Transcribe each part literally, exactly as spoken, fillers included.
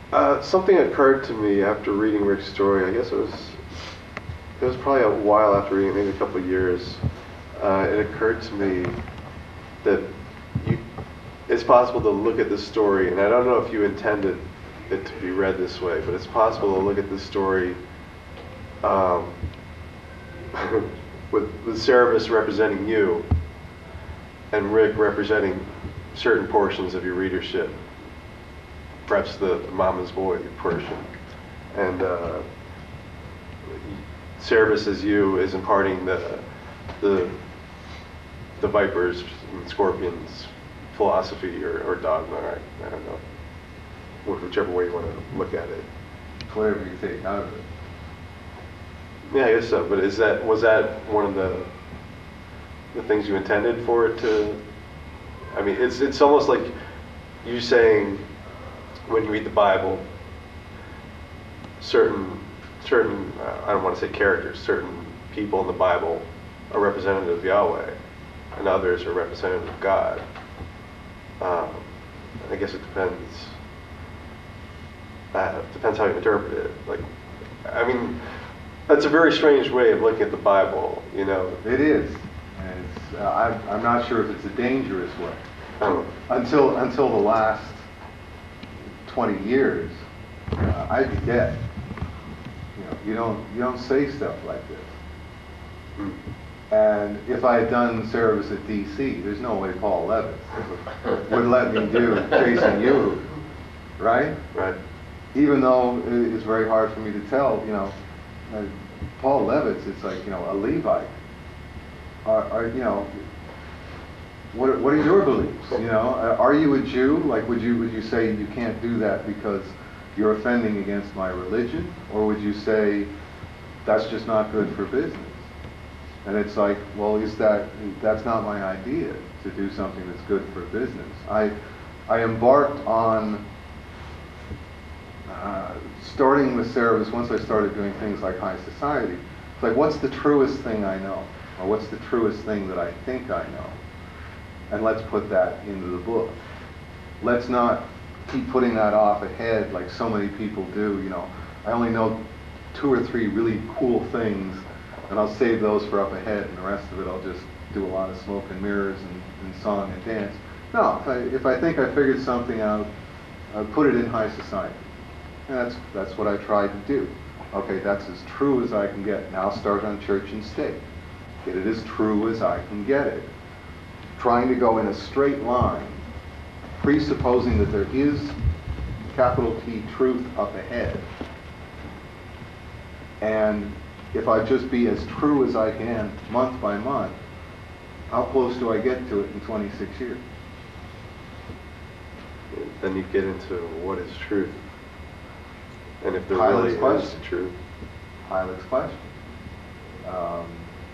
Uh, something occurred to me after reading Rick's story. I guess it was it was probably a while after reading it, maybe a couple of years. Uh, it occurred to me that you, it's possible to look at this story, and I don't know if you intended it to be read this way, but it's possible to look at this story um, with, with Cerebus representing you and Rick representing certain portions of your readership, perhaps the Mama's Boy portion. And uh, Cerebus as you is imparting the, the, the Vipers and Scorpions philosophy or, or dogma, I, I don't know, whichever way you want to look at it. Whatever you take out of it. Yeah, I guess so. But is that was that one of the the things you intended for it to? I mean, it's it's almost like you saying when you read the Bible, certain certain uh, I don't want to say characters, certain people in the Bible are representative of Yahweh, and others are representative of God. Um, I guess it depends. Uh, depends how you interpret it. Like, I mean, that's a very strange way of looking at the Bible, you know. It is. And it's, uh, I'm, I'm not sure if it's a dangerous way. Um, Until until the last twenty years, uh, I'd be dead. You know, you don't you don't say stuff like this. hmm. And if I had done service at D C, there's no way Paul Levitz would let me do Chasing You, right? Right. Even though it's very hard for me to tell, you know, uh, Paul Levitz, it's like, you know, a Levite. Are, are you know, what are, what are your beliefs? You know, uh, are you a Jew? Like, would you would you say you can't do that because you're offending against my religion, or would you say that's just not good for business? And it's like, well, is that that's not my idea to do something that's good for business. I I embarked on uh, starting with service once I started doing things like High Society. It's like, what's the truest thing I know, or what's the truest thing that I think I know, and let's put that into the book. Let's not keep putting that off ahead like so many people do. You know, I only know two or three really cool things, and I'll save those for up ahead, and the rest of it I'll just do a lot of smoke and mirrors and, and song and dance. No, if I, if I think I figured something out, I'll put it in High Society. And that's, that's what I tried to do. Okay, that's as true as I can get. Now start on Church and State. Get it as true as I can get it. Trying to go in a straight line, presupposing that there is capital T truth up ahead. And if I just be as true as I can month by month, how close do I get to it in twenty-six years? Then you get into what is truth, and if there Pilot's really question. is truth. Pilot's question. Um,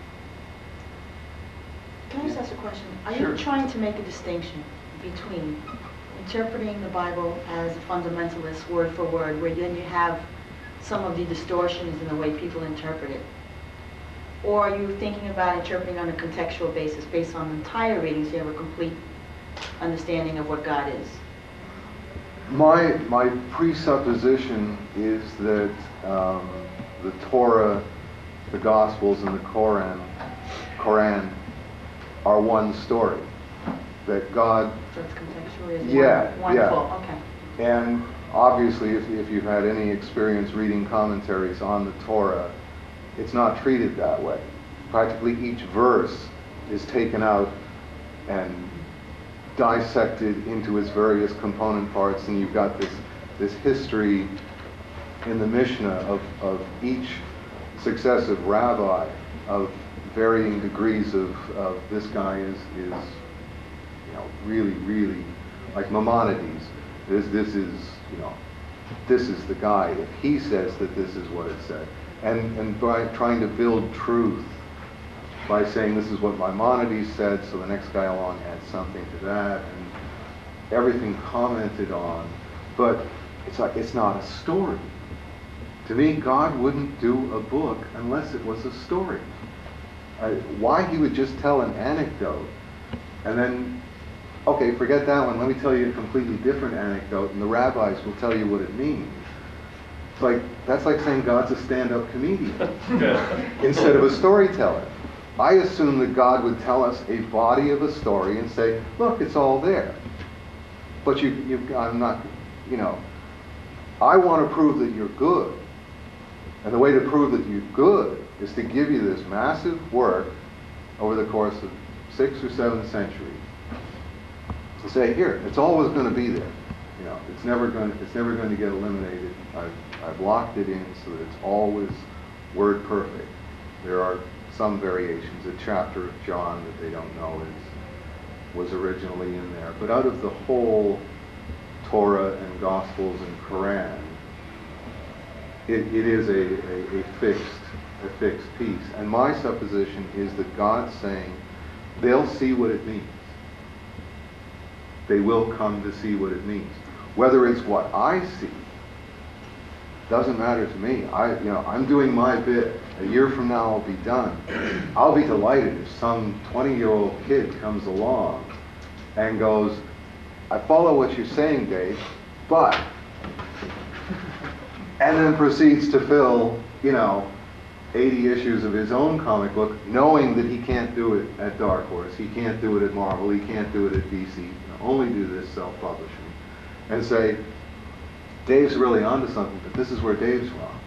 Can I just ask a question? Are Sure. you trying to make a distinction between interpreting the Bible as a fundamentalist word for word, where then you have some of the distortions in the way people interpret it? Or are you thinking about interpreting on a contextual basis based on the entire reading so you have a complete understanding of what God is? My, my presupposition is that um, the Torah, the Gospels, and the Koran, Koran are one story. That God... So it's contextually as Yeah, one, one yeah. full, okay. And obviously, if, if you've had any experience reading commentaries on the Torah, it's not treated that way. Practically each verse is taken out and dissected into its various component parts, and you've got this this history in the Mishnah of, of each successive rabbi of varying degrees of, of this guy is, is you know, really, really, like Maimonides. This, this is, you know, this is the guy. If he says that this is what it said. And, and by trying to build truth by saying this is what Maimonides said, so the next guy along adds something to that, and everything commented on. But it's like, it's not a story. To me, God wouldn't do a book unless it was a story. I, why he would just tell an anecdote and then Okay, forget that one. Let me tell you a completely different anecdote, and the rabbis will tell you what it means. It's like, that's like saying God's a stand-up comedian instead of a storyteller. I assume that God would tell us a body of a story and say, look, it's all there. But you, you, I'm not, you know, I want to prove that you're good. And the way to prove that you're good is to give you this massive work over the course of six or seven centuries. To say, here, it's always going to be there. You know, it's never going, it's never going to get eliminated. I've, I've locked it in so that it's always word perfect. There are some variations. A chapter of John that they don't know is was originally in there. But out of the whole Torah and Gospels and Quran, it, it is a, a, a fixed a fixed piece. And my supposition is that God's saying they'll see what it means. They will come to see what it means. Whether it's what I see doesn't matter to me. I, you know, I'm doing my bit. A year from now, I'll be done. I'll be delighted if some twenty-year-old kid comes along and goes, I follow what you're saying, Dave, but, and then proceeds to fill, you know, eighty issues of his own comic book, knowing that he can't do it at Dark Horse, he can't do it at Marvel, he can't do it at D C, he can only do this self-publishing, and say, Dave's really onto something, but this is where Dave's wrong.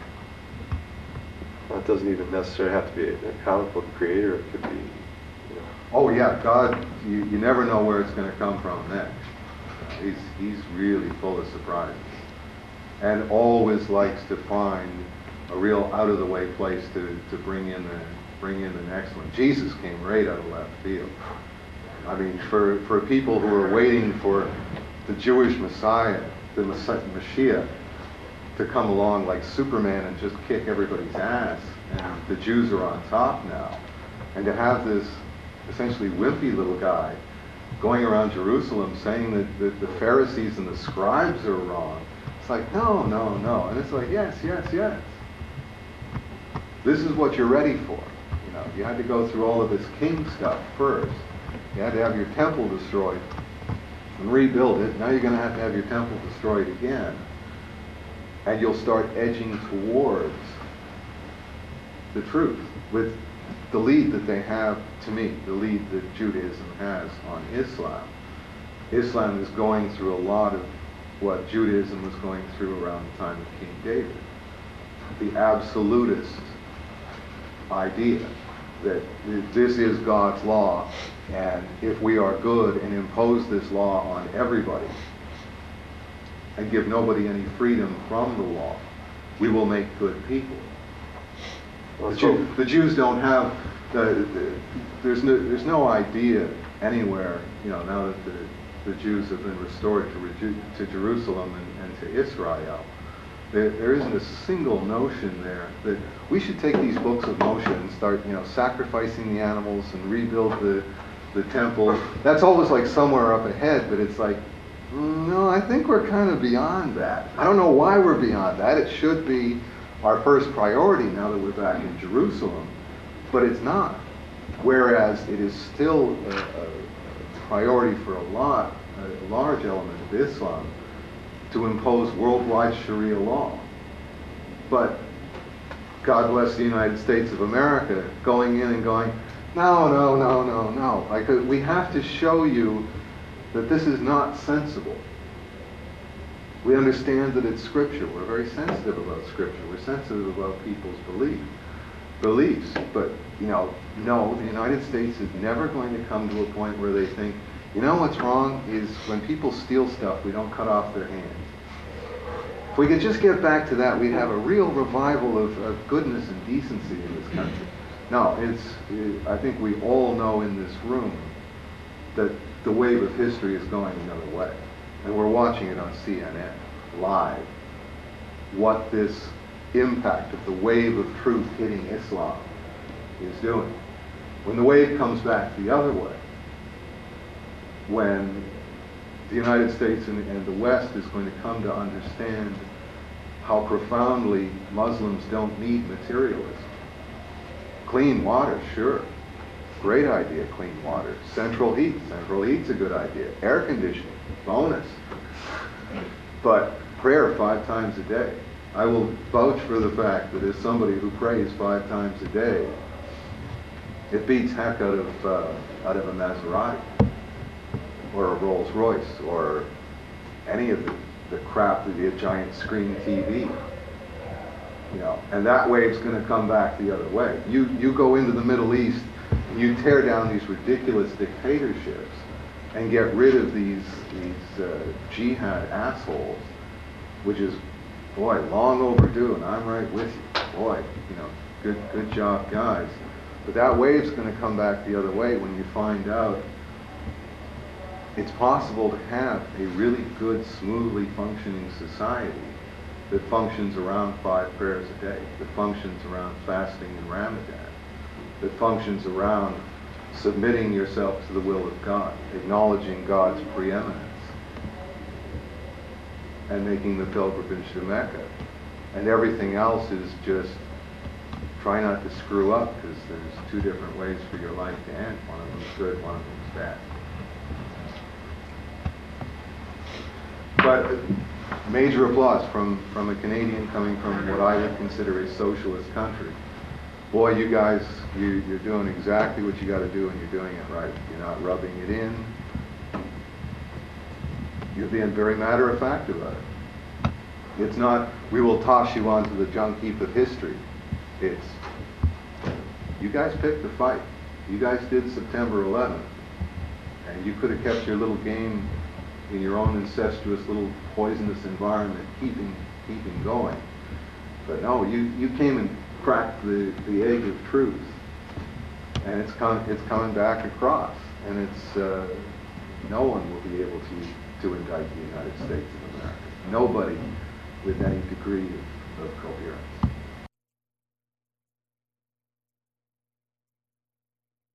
Well, it doesn't even necessarily have to be a comic book creator. It could be, you know. Oh yeah, God, you, you never know where it's going to come from next. Uh, he's, he's really full of surprises. And always likes to find a real out-of-the-way place to, to bring in the bring in the next one. Jesus came right out of left field. I mean, for, for people who are waiting for the Jewish Messiah, the Mashiach, to come along like Superman and just kick everybody's ass, and the Jews are on top now, and to have this essentially wimpy little guy going around Jerusalem saying that, that the Pharisees and the scribes are wrong, it's like, no, no, no. And it's like, yes, yes, yes. This is what you're ready for. You know, you had to go through all of this king stuff first. You had to have your temple destroyed and rebuild it. Now you're going to have to have your temple destroyed again. And you'll start edging towards the truth with the lead that they have, to me, the lead that Judaism has on Islam. Islam is going through a lot of what Judaism was going through around the time of King David. The absolutist idea that this is God's law, and if we are good and impose this law on everybody and give nobody any freedom from the law, we will make good people. The, Jew, the Jews don't have, the, the, there's, no, there's no idea anywhere, you know, now that the, the Jews have been restored to, to Jerusalem and, and to Israel, there, there isn't a single notion there that we should take these books of Moshe and start, you know, sacrificing the animals and rebuild the, the temple. That's always like somewhere up ahead, but it's like, no, I think we're kind of beyond that. I don't know why we're beyond that. It should be our first priority now that we're back in Jerusalem, but it's not. Whereas it is still a, a priority for a lot, a large element of Islam, to impose worldwide Sharia law. But God bless the United States of America going in and going, no, no, no, no, no. Like, we have to show you that this is not sensible. We understand that it's Scripture. We're very sensitive about Scripture. We're sensitive about people's belief, beliefs. But, you know, no, the United States is never going to come to a point where they think, you know what's wrong is when people steal stuff, we don't cut off their hands. If we could just get back to that, we'd have a real revival of, of goodness and decency in this country. No, it's, it, I think we all know in this room that the wave of history is going another way. And we're watching it on C N N, live, what this impact of the wave of truth hitting Islam is doing. When the wave comes back the other way, when the United States and, and the West is going to come to understand how profoundly Muslims don't need materialism. Clean water, sure. great idea, clean water. Central heat, central heat's a good idea. Air conditioning, bonus. But prayer five times a day. I will vouch for the fact that as somebody who prays five times a day, it beats heck out of uh, out of a Maserati or a Rolls Royce or any of the, the crap that a giant screen T V. You know, and that wave's going to come back the other way. You you go into the Middle East, and you tear down these ridiculous dictatorships, and get rid of these these uh, jihad assholes, which is, boy, long overdue, and I'm right with you. Boy, you know, good good job, guys. But that wave's going to come back the other way when you find out it's possible to have a really good, smoothly functioning society that functions around five prayers a day, that functions around fasting and Ramadan, that functions around submitting yourself to the will of God, acknowledging God's preeminence, and making the pilgrimage to Mecca. And everything else is just try not to screw up, because there's two different ways for your life to end. One of them's good, one of them's bad. But major applause from, from a Canadian coming from what I would consider a socialist country. Boy, you guys, you, you're doing exactly what you got to do, and you're doing it right. You're not rubbing it in. You're being very matter of fact about it. It's not, we will toss you onto the junk heap of history. It's, you guys picked the fight. You guys did September eleventh. And you could have kept your little game in your own incestuous little poisonous environment, keeping keeping going. But no, you, you came and cracked the, the egg of truth. And it's, com it's coming back across. And it's, uh, no one will be able to, to indict the United States of America. Nobody with any degree of, of coherence.